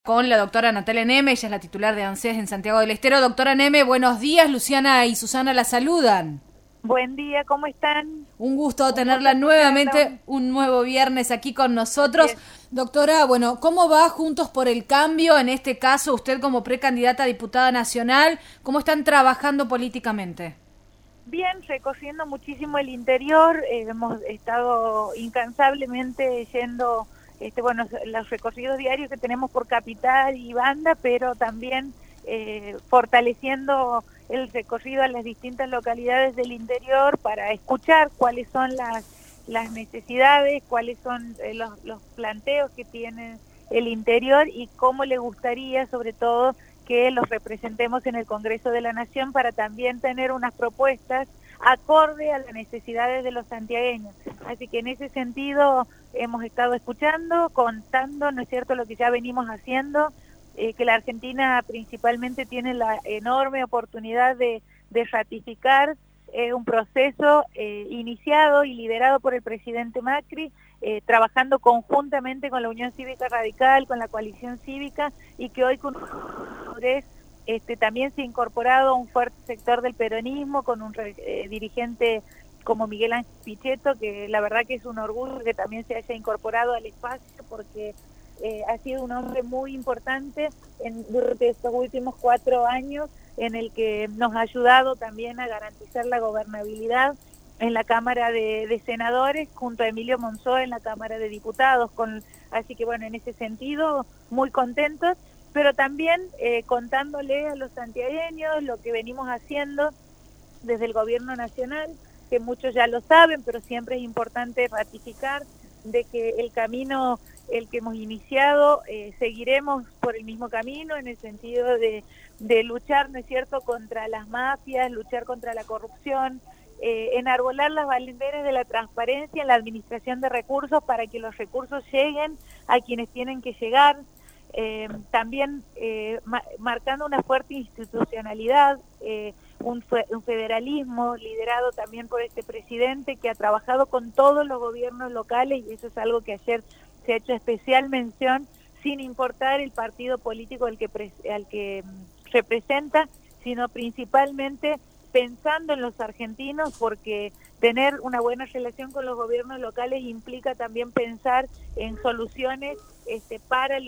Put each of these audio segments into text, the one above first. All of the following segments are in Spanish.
Con la doctora Natalia Neme, ella es la titular de ANSES en Santiago del Estero. Doctora Neme, buenos días. Luciana y Susana la saludan. Buen día, ¿cómo están? Un gusto Un gusto tenerla escucharla. nuevamente un nuevo viernes aquí con Así nosotros. es. Doctora, bueno, ¿cómo va Juntos por el Cambio? En este caso, usted como precandidata a diputada nacional, ¿cómo están trabajando políticamente? Bien, recorriendo muchísimo el interior, hemos estado incansablemente yendo, bueno, los recorridos diarios que tenemos por Capital y Banda, pero también fortaleciendo el recorrido a las distintas localidades del interior para escuchar cuáles son las necesidades, cuáles son los planteos que tiene el interior y cómo le gustaría, sobre todo, que los representemos en el Congreso de la Nación para también tener unas propuestas acorde a las necesidades de los santiagueños. Así que en ese sentido hemos estado escuchando, contando, ¿no es cierto?, lo que ya venimos haciendo, que la Argentina principalmente tiene la enorme oportunidad de ratificar un proceso iniciado y liderado por el presidente Macri, trabajando conjuntamente con la Unión Cívica Radical, con la coalición cívica, y que hoy con también se ha incorporado un fuerte sector del peronismo, con un dirigente como Miguel Ángel Pichetto, que la verdad que es un orgullo que también se haya incorporado al espacio, porque ha sido un hombre muy importante durante estos últimos 4 años, en el que nos ha ayudado también a garantizar la gobernabilidad en la Cámara de Senadores, junto a Emilio Monzó en la Cámara de Diputados. Así que bueno, en ese sentido, muy contentos, pero también contándole a los santiagueños lo que venimos haciendo desde el Gobierno Nacional, que muchos ya lo saben, pero siempre es importante ratificar de que el camino, el que hemos iniciado, seguiremos por el mismo camino, en el sentido de luchar, ¿no es cierto?, contra las mafias, luchar contra la corrupción, enarbolar las banderas de la transparencia en la administración de recursos para que los recursos lleguen a quienes tienen que llegar, también marcando una fuerte institucionalidad, un federalismo liderado también por este presidente que ha trabajado con todos los gobiernos locales, y eso es algo que ayer se ha hecho especial mención, sin importar el partido político al que representa, sino principalmente pensando en los argentinos, porque tener una buena relación con los gobiernos locales implica también pensar en soluciones para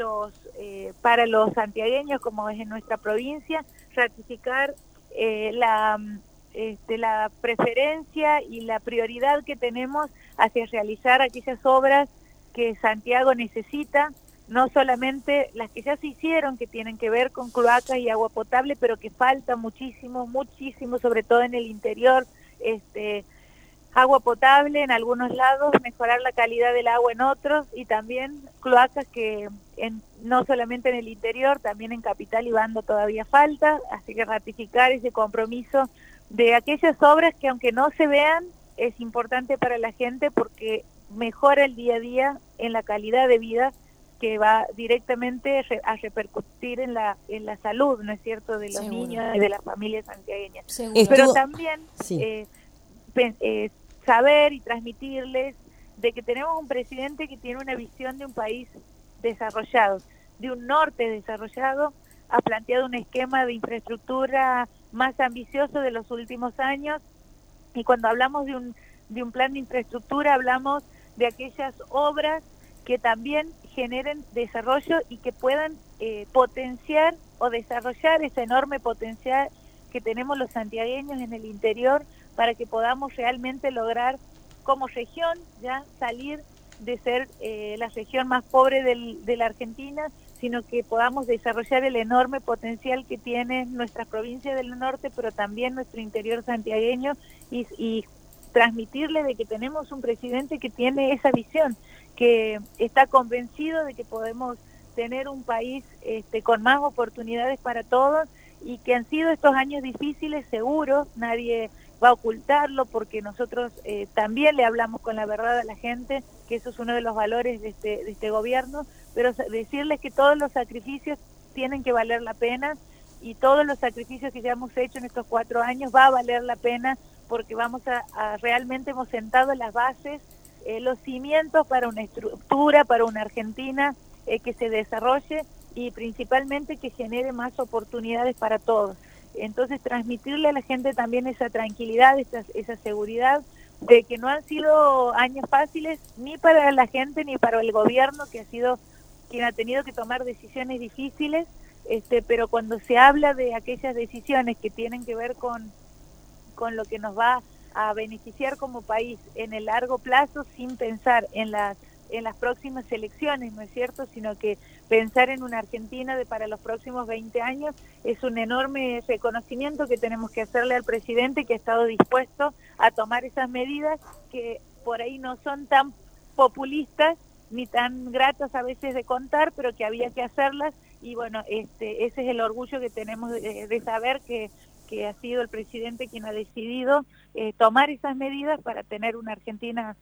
los santiagueños, como es en nuestra provincia, ratificar la preferencia y la prioridad que tenemos hacia realizar aquellas obras que Santiago necesita, no solamente las que ya se hicieron, que tienen que ver con cloacas y agua potable, pero que falta muchísimo, muchísimo, sobre todo en el interior, agua potable en algunos lados, mejorar la calidad del agua en otros, y también cloacas que no solamente en el interior, también en Capital y Bando todavía falta, así que ratificar ese compromiso de aquellas obras que, aunque no se vean, es importante para la gente porque mejora el día a día en la calidad de vida, que va directamente a repercutir en la salud, ¿no es cierto?, de los Seguro. Niños y de las familias santiagueñas. Seguro. Pero también Sí. saber y transmitirles de que tenemos un presidente que tiene una visión de un país desarrollado, de un norte desarrollado, ha planteado un esquema de infraestructura más ambicioso de los últimos años, y cuando hablamos de un plan de infraestructura hablamos de aquellas obras que también generen desarrollo y que puedan potenciar o desarrollar ese enorme potencial que tenemos los santiagueños en el interior, para que podamos realmente lograr como región ya salir de ser la región más pobre de la Argentina, sino que podamos desarrollar el enorme potencial que tiene nuestra provincia del norte, pero también nuestro interior santiagueño, y transmitirle de que tenemos un presidente que tiene esa visión, que está convencido de que podemos tener un país con más oportunidades para todos, y que han sido estos años difíciles, seguro, nadie va a ocultarlo, porque nosotros también le hablamos con la verdad a la gente, que eso es uno de los valores de este gobierno, pero decirles que todos los sacrificios tienen que valer la pena, y todos los sacrificios que ya hemos hecho en estos 4 años va a valer la pena, porque realmente hemos sentado las bases, los cimientos para una estructura, para una Argentina que se desarrolle y principalmente que genere más oportunidades para todos. Entonces transmitirle a la gente también esa tranquilidad, esa seguridad de que no han sido años fáciles ni para la gente ni para el gobierno, que ha sido quien ha tenido que tomar decisiones difíciles, pero cuando se habla de aquellas decisiones que tienen que ver con lo que nos va a beneficiar como país en el largo plazo, sin pensar en las próximas elecciones, ¿no es cierto?, sino que pensar en una Argentina para los próximos 20 años, es un enorme reconocimiento que tenemos que hacerle al presidente, que ha estado dispuesto a tomar esas medidas que por ahí no son tan populistas ni tan gratas a veces de contar, pero que había que hacerlas, y bueno, ese es el orgullo que tenemos de saber que ha sido el presidente quien ha decidido tomar esas medidas para tener una Argentina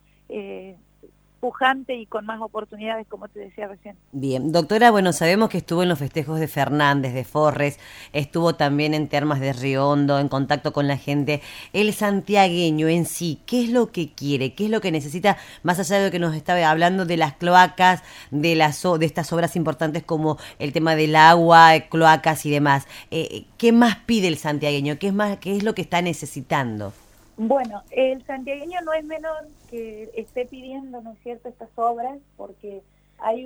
pujante y con más oportunidades, como te decía recién. Bien, doctora, bueno, sabemos que estuvo en los festejos de Fernández, de Forres, estuvo también en Termas de Río Hondo, en contacto con la gente. El santiagueño en sí, ¿qué es lo que quiere? ¿Qué es lo que necesita? Más allá de lo que nos estaba hablando de las cloacas, de estas obras importantes como el tema del agua, cloacas y demás. ¿Qué más pide el santiagueño? ¿Qué es lo que está necesitando? Bueno, el santiagueño no es menor que esté pidiendo, ¿no es cierto?, estas obras, porque hay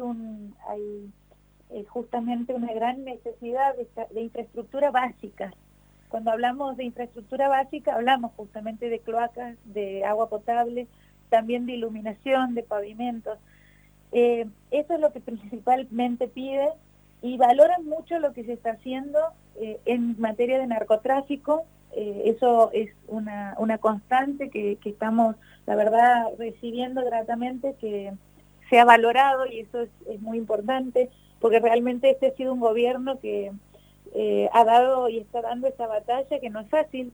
justamente una gran necesidad de infraestructura básica. Cuando hablamos de infraestructura básica, hablamos justamente de cloacas, de agua potable, también de iluminación, de pavimentos. Eso es lo que principalmente pide, y valoran mucho lo que se está haciendo en materia de narcotráfico. Eso es una constante que estamos, la verdad, recibiendo gratamente, que se ha valorado, y eso es muy importante, porque realmente este ha sido un gobierno que ha dado y está dando esta batalla, que no es fácil.